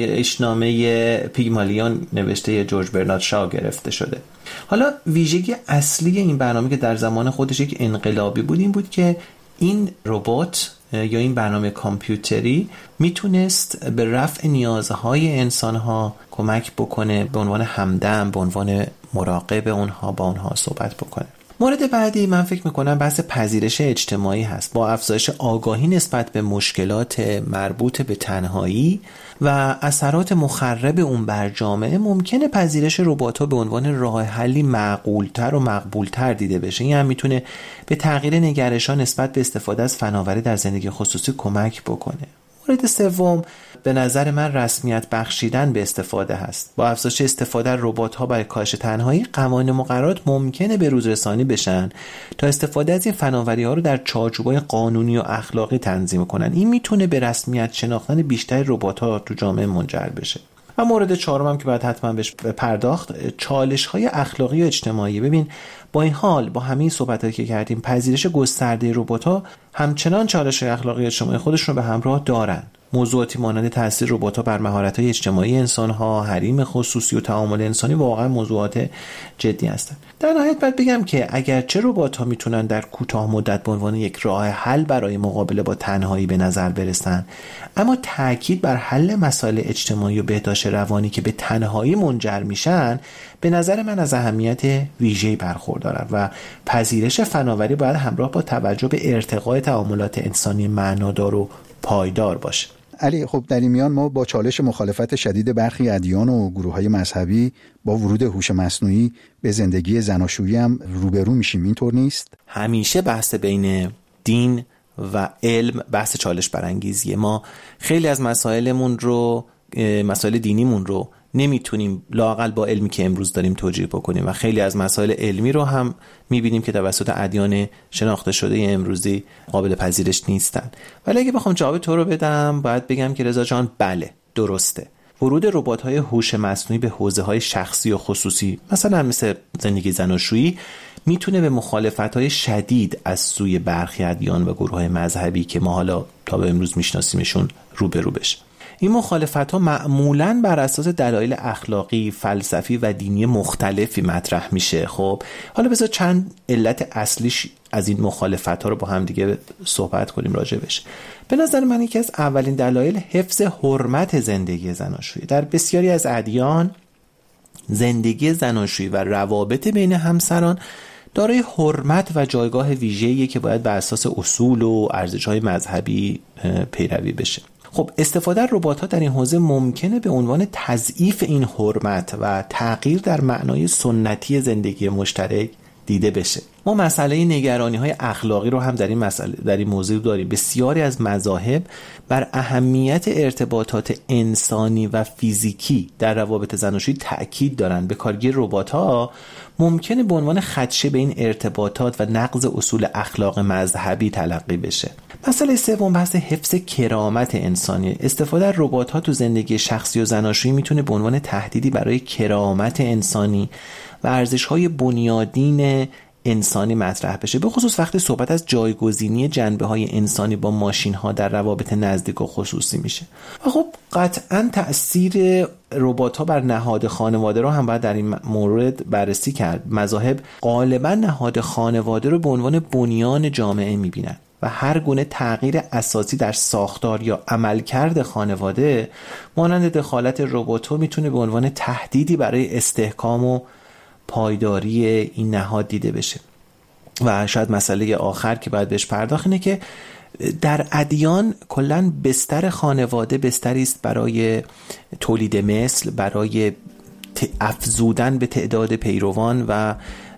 نمایشنامه پیگمالیون نوشته جورج برنارد شاو گرفته شده. حالا ویژگی اصلی این برنامه که در زمان خودش یک انقلابی بود این بود که این ربات یا این برنامه کامپیوتری میتونست به رفع نیازهای انسانها کمک بکنه، به عنوان همدم، به عنوان مراقب اونها با اونها صحبت بکنه. مورد بعدی من فکر میکنم بحث پذیرش اجتماعی هست. با افزایش آگاهی نسبت به مشکلات مربوط به تنهایی و اثرات مخرب اون بر جامعه ممکنه پذیرش ربات‌ها به عنوان راه حلی معقول‌تر و مقبول‌تر دیده بشه. این هم میتونه به تغییر نگرش‌ها نسبت به استفاده از فناوری در زندگی خصوصی کمک بکنه. مورد سوم به نظر من رسمیت بخشیدن به استفاده هست. با افزایش استفاده از ربات‌ها برای کاهش تنهایی، قوانین مقررات ممکنه به روز رسانی بشن تا استفاده از این فناوری‌ها رو در چارچوب‌های قانونی و اخلاقی تنظیم کنن. این میتونه به رسمیت شناختن بیشتر ربات‌ها تو جامعه منجر بشه. و مورد چهارم هم که باید حتما بهش پرداخت، چالش‌های اخلاقی و اجتماعی. ببین با این حال، با همین صحبتایی که کردیم، پذیرش گسترده ربات‌ها همچنان چالش‌های اخلاقی و اجتماعی خودشون رو به همراه دارن. موضوعاتی مانند تاثیر ربات‌ها بر مهارت‌های اجتماعی انسان‌ها، حریم خصوصی و تعامل انسانی واقعا موضوعات جدی هستند. در نهایت باید بگم که اگرچه ربات‌ها میتونن در کوتاه مدت به عنوان یک راه حل برای مقابله با تنهایی به نظر برسن، اما تاکید بر حل مسائل اجتماعی و بهداشت روانی که به تنهایی منجر میشن به نظر من از اهمیت ویژه‌ای برخوردارن و پذیرش فناوری باید همراه با توجه به ارتقای تعاملات انسانی معنادار و پایدار باشه. علی، خب در این میان ما با چالش مخالفت شدید برخی ادیان و گروه‌های مذهبی با ورود هوش مصنوعی به زندگی زناشویی هم روبرو میشیم، اینطور نیست؟ همیشه بحث بین دین و علم بحث چالش برانگیزیه. ما خیلی از مسائلمون رو، مسائل دینیمون رو نمیتونیم لااقل با علمی که امروز داریم توجیه بکنیم و خیلی از مسائل علمی رو هم میبینیم که توسط ادیان شناخته شده امروزی قابل پذیرش نیستن. ولی اگه بخوام جواب تو رو بدم باید بگم که رضا جان بله، درسته. ورود ربات‌های هوش مصنوعی به حوزه‌های شخصی و خصوصی مثلا مثل زندگی زناشویی میتونه به مخالفت‌های شدید از سوی برخی ادیان و گروه‌های مذهبی که ما حالا تا به امروز میشناسیمشون روبرو بشه. این مخالفت‌ها معمولاً بر اساس دلایل اخلاقی، فلسفی و دینی مختلفی مطرح میشه. خب حالا بذار چند علت اصلیش از این مخالفت‌ها رو با هم دیگه صحبت کنیم راجبش. به نظر من یکی از اولین دلایل حفظ حرمت زندگی زناشویی. در بسیاری از ادیان زندگی زناشویی و روابط بین همسران دارای حرمت و جایگاه ویژه‌ایه که باید بر اساس اصول و ارزش‌های مذهبی پیروی بشه. خب استفاده از ربات‌ها در این حوزه ممکنه به عنوان تضعیف این حرمت و تغییر در معنای سنتی زندگی مشترک دیده بشه. ما مسئله نگرانی‌های اخلاقی رو هم در این مسئله در این موضوع داریم. بسیاری از مذاهب بر اهمیت ارتباطات انسانی و فیزیکی در روابط زناشویی تأکید دارن. به کارگیری ربات‌ها ممکنه به عنوان خدشه به این ارتباطات و نقض اصول اخلاق مذهبی تلقی بشه. مسئله سوم بحث حفظ کرامت انسانی. استفاده از ربات‌ها تو زندگی شخصی و زناشویی میتونه به عنوان تهدیدی برای کرامت انسانی و ارزش‌های بنیادین انسانی مطرح بشه، به خصوص وقتی صحبت از جایگزینی جنبه‌های انسانی با ماشین‌ها در روابط نزدیک و خصوصی میشه. و خب قطعاً تأثیر ربات‌ها بر نهاد خانواده رو هم باید در این مورد بررسی کرد. مذاهب غالباً نهاد خانواده رو به عنوان بنیان جامعه می‌بینن و هر گونه تغییر اساسی در ساختار یا عملکرد خانواده مانند دخالت ربات‌ها میتونه به عنوان تهدیدی برای استحکام و پایداری این نهاد دیده بشه. و شاید مسئله آخر که باید بهش پرداخت اینه که در ادیان کلاً بستر خانواده بستری است برای تولید مثل، برای افزودن به تعداد پیروان و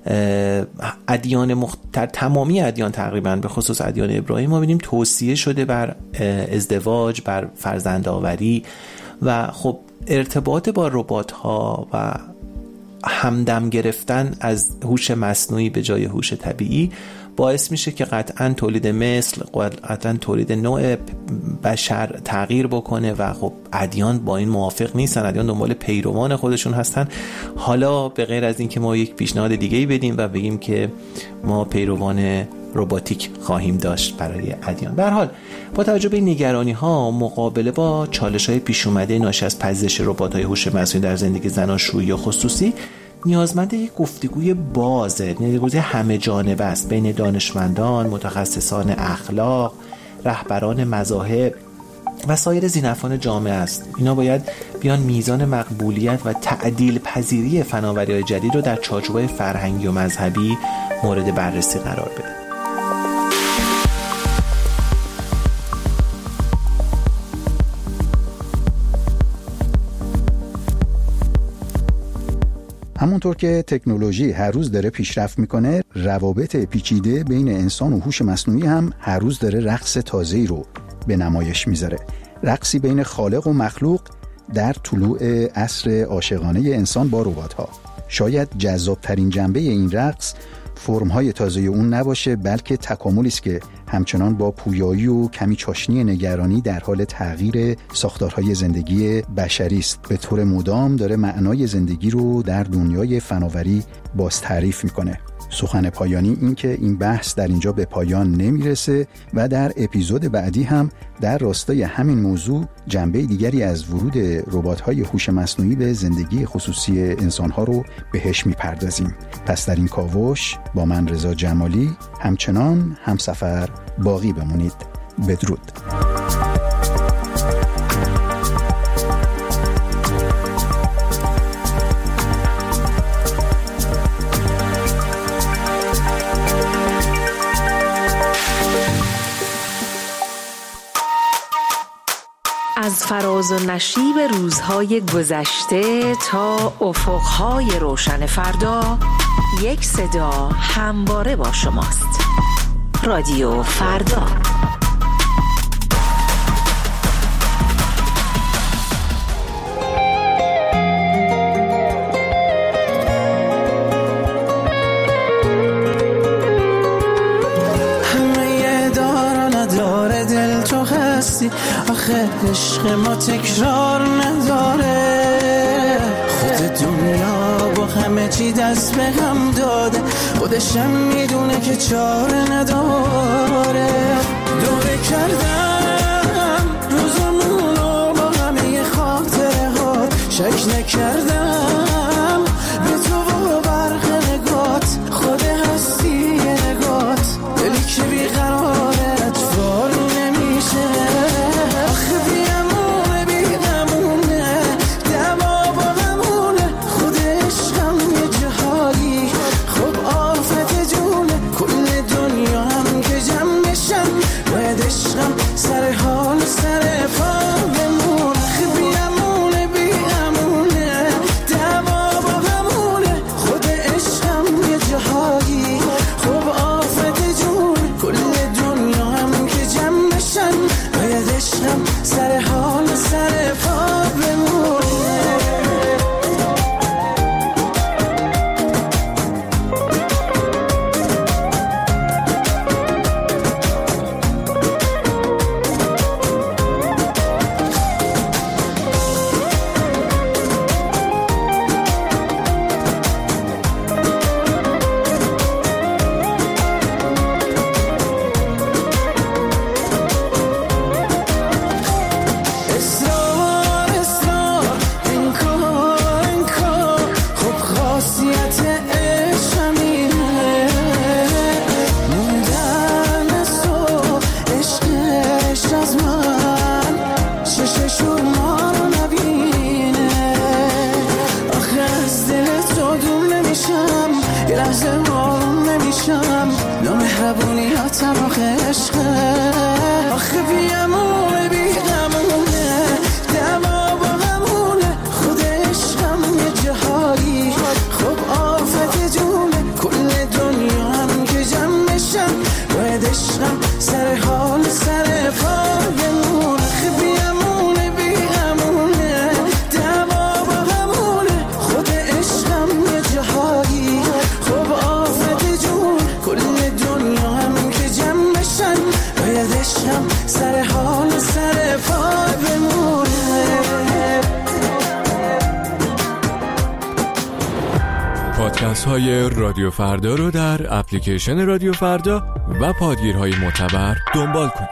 ادیان مختر تمامی ادیان تقریباً به خصوص ادیان ابراهیم ما ببینیم توصیه شده بر ازدواج، بر فرزندآوری و خب ارتباط با ربات‌ها و همدم گرفتن از هوش مصنوعی به جای هوش طبیعی باعث میشه که قطعاً تولید مثل، قطعاً تولید نوع بشر تغییر بکنه و خب ادیان با این موافق نیستن. ادیان دنبال پیروان خودشون هستن. حالا به غیر از این که ما یک پیشنهاد دیگه‌ای بدیم و بگیم که ما پیروان رباتیک خواهیم داشت برای ادیان. به هر حال با توجه به این نگرانی‌ها مقابله با چالش‌های پیش اومده ناشی از پذیرش ربات‌های هوش مصنوعی در زندگی زناشویی یا خصوصی نیازمند یک گفتگوی بازه، گفتگوی همه جانبه است بین دانشمندان، متخصصان اخلاق، رهبران مذاهب و سایر ذی‌نفعان جامعه است. اینا باید بیان میزان مقبولیت و تعدیل پذیری فناوری‌های جدید رو در چارچوب‌های فرهنگی و مذهبی مورد بررسی قرار بده. همونطور که تکنولوژی هر روز داره پیشرفت میکنه، روابط پیچیده بین انسان و هوش مصنوعی هم هر روز داره رقص تازه‌ای رو به نمایش میذاره. رقصی بین خالق و مخلوق در طلوع عصر عاشقانه انسان با ربات‌ها. شاید جذابترین جنبه این رقص فرم‌های تازه اون نباشه، بلکه تکاملی است که همچنان با پویایی و کمی چاشنی نگرانی در حال تغییر ساختارهای زندگی بشری است. به طور مدام داره معنای زندگی رو در دنیای فناوری باز تعریف میکنه. سخن پایانی این که این بحث در اینجا به پایان نمیرسه و در اپیزود بعدی هم در راستای همین موضوع جنبه دیگری از ورود ربات‌های هوش مصنوعی به زندگی خصوصی انسان‌ها رو بهش میپردازیم. پس در این کاوش با من رضا جمالی همچنان همسفر باقی بمونید. بدرود. از فراز و نشیب روزهای گذشته تا افقهای روشن فردا، یک صدا همواره با شماست. رادیو فردا. آخه عشق ما تکرار نداره، خود دنیا با همه چی دست به هم داده، خودشم میدونه که چاره نداره. دوره کردم روزمونو با همه خاطره ها، شک نکردم به تو و برق نگات، خود هستی نگات، دلی که بیقراره اتفار نمیشه. خود عشقم یه جهایی، خب آفت سر حال سر پا بمونه. نامهربونیاتم آخه عشقه، آخه بیامونه بیغمونه، دما با همونه، خود عشقم یه جهایی خب آفت جونه، کل دنیا هم که جمعشم باید عشقم سر حال سر پایمونه، آخه بیامونه بیغمونه، دما با همونه، خود عشقم یه جهایی خب آفت جونه، کل دنیا هم که جمعشن باید عشقم سر حال سر پای بمونه. پادکست های رادیو فردا رو در اپلیکیشن رادیو فردا و پادگیرهای معتبر دنبال کنید.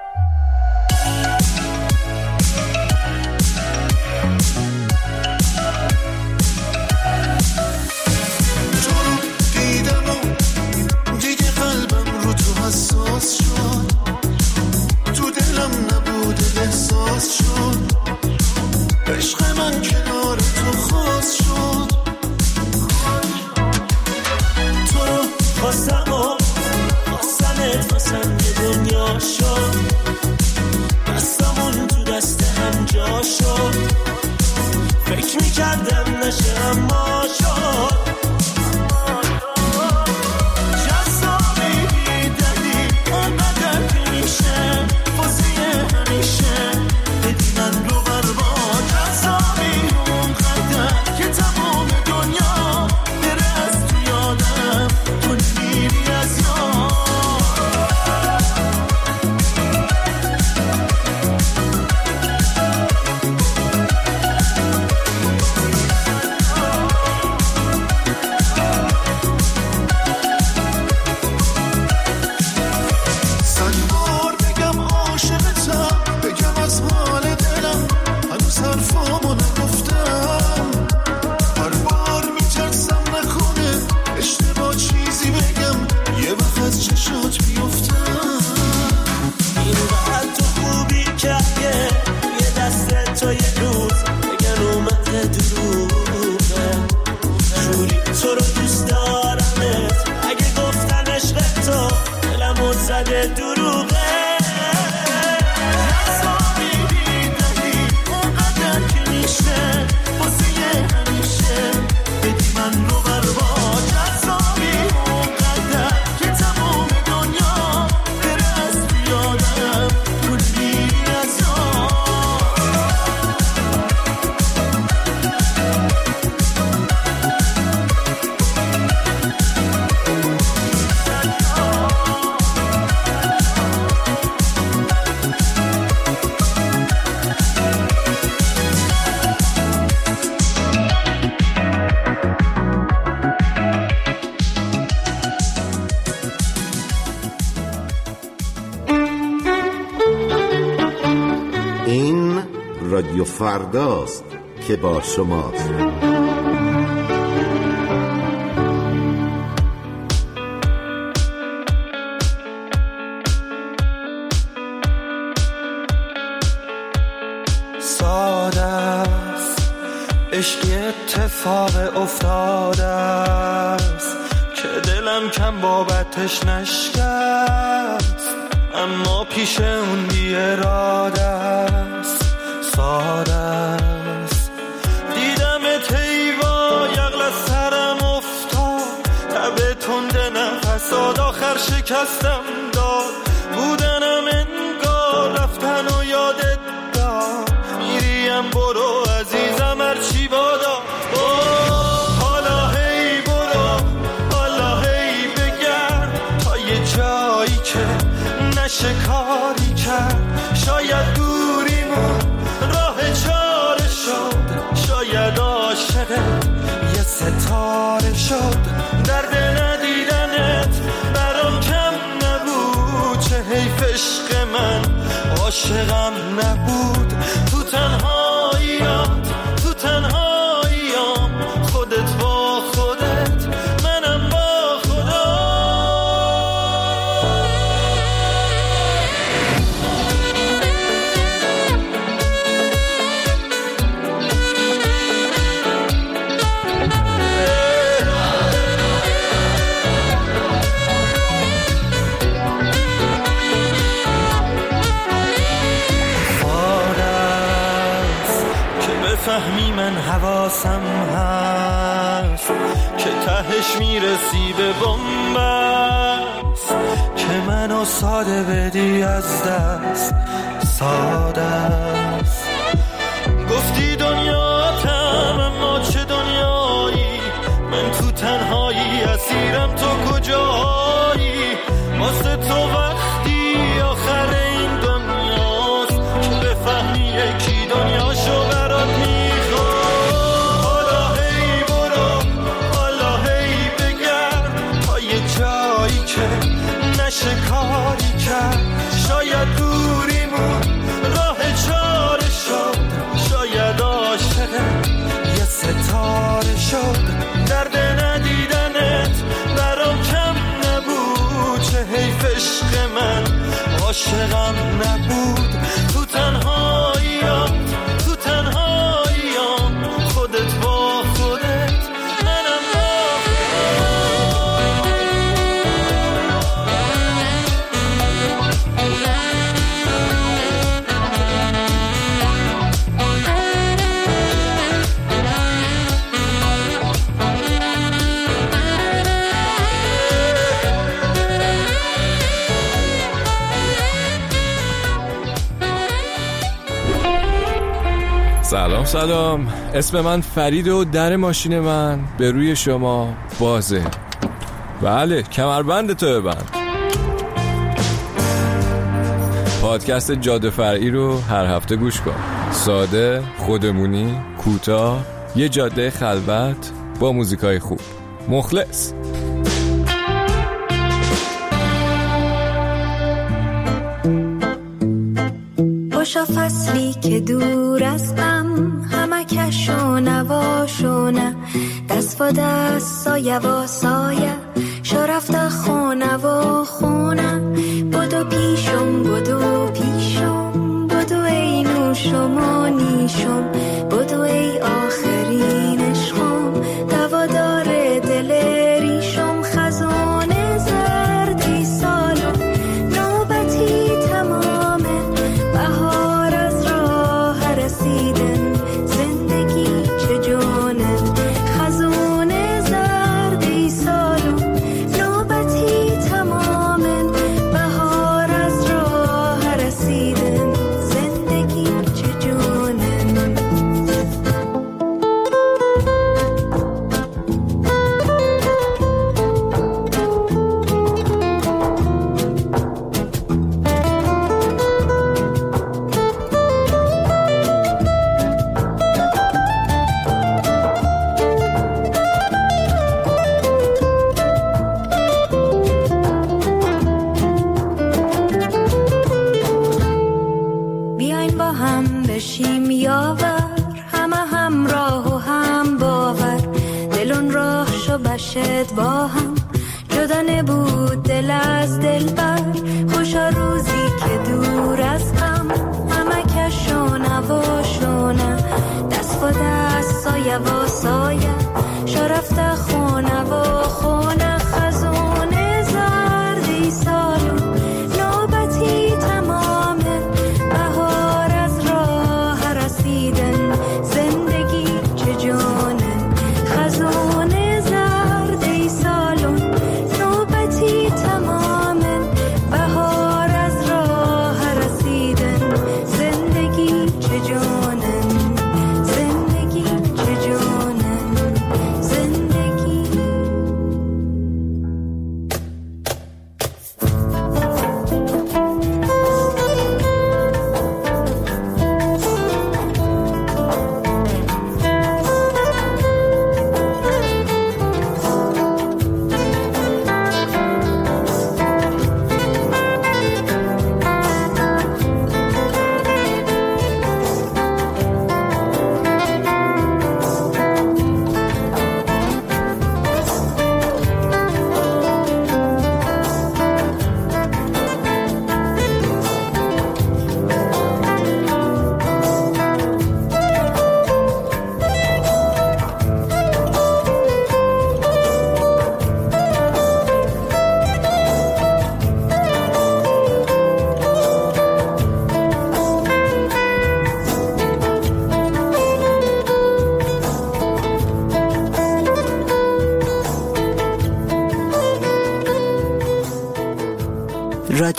رادیو فرداست که با شماست. ساده است عشقی اتفاق افتاده است که دلم کم بابتش نشکست، اما پیش اون بی اراده است. ساده است دیدم تیوا یغل از سرم افتاد، تب تند نفساد آخر شکستم داد، بودنم انگار رفتن و یادت میگم برو عزیزم هرچی بادا. حالا هی برو، حالا هی بگرد تا یه جایی که نشه کاری کرد. شاید دوریمون راه چاره شد، شاید عاشق یه ستاره شد. درد ندیدنت برام کم نبود، چه حیف عشق من عاشقم نبود. تو تنهاییات، تو تنهاییام، خودت با خودت منم با خدا. فهمی من حواسم هست که تهش میرسی به بنبست، که منو ساده بدی از دست. ساده است گفتی دنیاتم، اما چه دنیایی؟ من تو تنهایی اسیرم، تو کجایی؟ واسه تو وقتی آخر این دنیاست که بفهمی یکی دنیاشو برات میخواد. حالا هی برو، حالا هی بگرد تا یه جایی که نشه کاری کرد. شاید دوریمون راه چاره شد، شاید عاشق یه ستاره شد. درد ندیدنت برام کم نبود، چه حیف عشق من عاشقم نبود. تو تنهاییات، تو تنهاییام، خودت با خودت منم با سلام سلام، اسم من فرید و در ماشین من به روی شما بازه. بله، کمربند تو ببند. پادکست جاده فرعی رو هر هفته گوش کن. ساده، خودمونی، کوتاه، یه جاده خلوت با موزیکای خوب. مخلص. خوشا فصلی که دور از غم، همه کشو نواشونه، دست و دست سایه و سایه، شرفت خونه و خونه. بدو پیشم، بدو پیشم، بدو ای نوشم و نیشم، بدو ای آخرین عشقم، دوادار دل ریشم. خزانه زردی سالم، نوبتی تمامه، بهار از راه رسیدن، زندگی چه جونه. خزانه زردی سالم، نوبتی تمامه، بهار از راه رسیدن، زندگی چه جونه. بیاین با هم بشیم یاور، همه همراه و هم باور. دلون راه شو بشد با هم، جدا نبود دل از دل بر. خوشا روزی که دور از غم، همه کشو نواشونه، دست و دست سایه و سایه، شرفت خونه و خونه. خزانه زردی سالون، نوبتی تمامه، بهار از راه رسیدن، زندگی چه جونه. خزانه زردی سالون، نوبتی تمامه، بهار از راه رسیدن،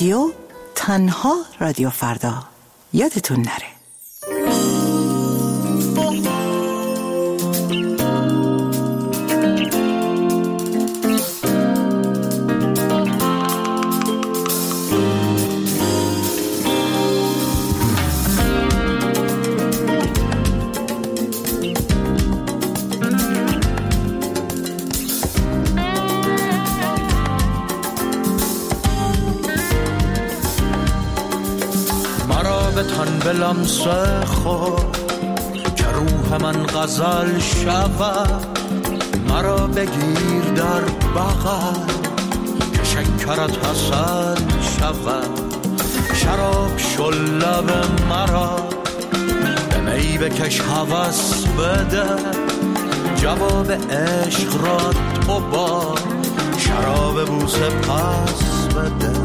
رادیو، تنها رادیو فردا. یادتون نره. به لمس خود که روح من غزل شود، مرا بگیر در بغل که شکرت حسن شود. شراب شل لب مرا به می بکش هوس بده، جواب عشق را تو با شراب بوسه پس بده.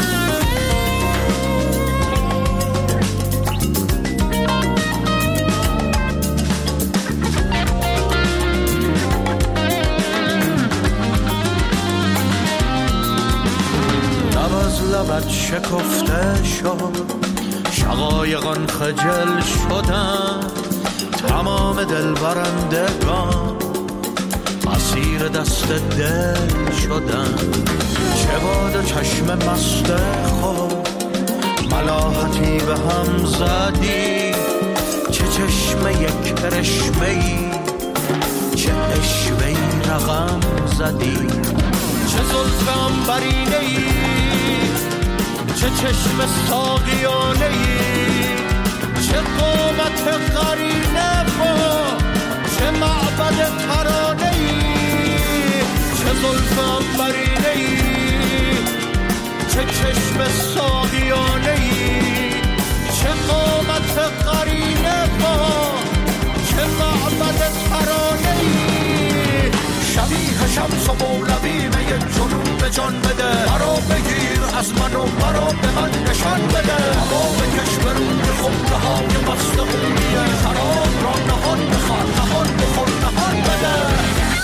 لبت شکفته شد، شقایقان خجل شدن، تمام دل برندگان اسیر دست دل شدن. چه باد چشم مست خود ملاحتی به هم زدی، چه چشم یک کرشمه‌ای، چه اشوه‌ای رقم زدی. چه زلف عنبرینه‌ای، چه چشم ساقیانه‌ای، چه قامت قرینه با چه معبد ترانه‌ای. چه زلف عنبرینه‌ای، چه چشم ساقیانه‌ای، چه قامت قرینه با چه معبد ترانه‌ای. شبیه شمس و مولوی یک جنون به جان بده، مرا بگیر از من و مرا به من نشان بده. هوا بکش به روی خمره های مست خونیه، شراب را نهان بخور نهان بخور نهان بده.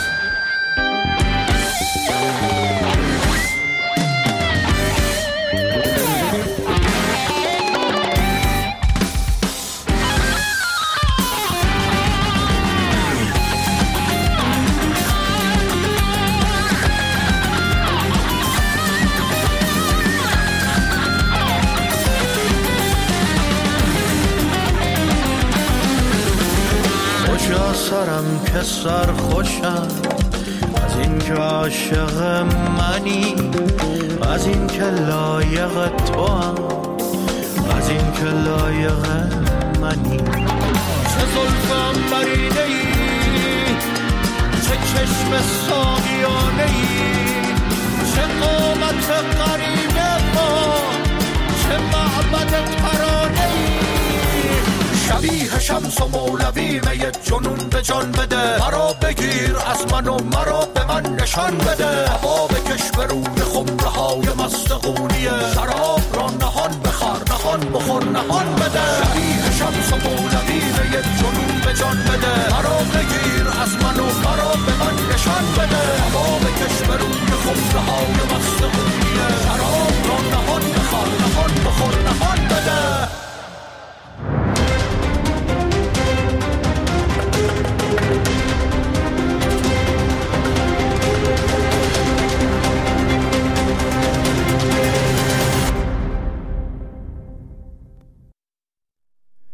سرم که سر خوشم از این که عاشق منی، از این که لایق تو هم، از این که لایق منی. چه زلف عنبرینه‌ای، چه چشم ساقیانه‌ای، چه قامت قرینه با چه معبد ترانه‌ای. شبیه شمس و مولوی میت جنون به جان بده، مرا بگیر از من و مرا به من نشان بده. هوا بکش به روی خمره های مست قونیه، شراب را نهان بخور نهان بخور نهان بده. شبیه شمس و مولوی میت جنون به جان بده، مرا بگیر از من و مرا به من نشان بده. هوا بکش به روی خمره های مست قونیه، شراب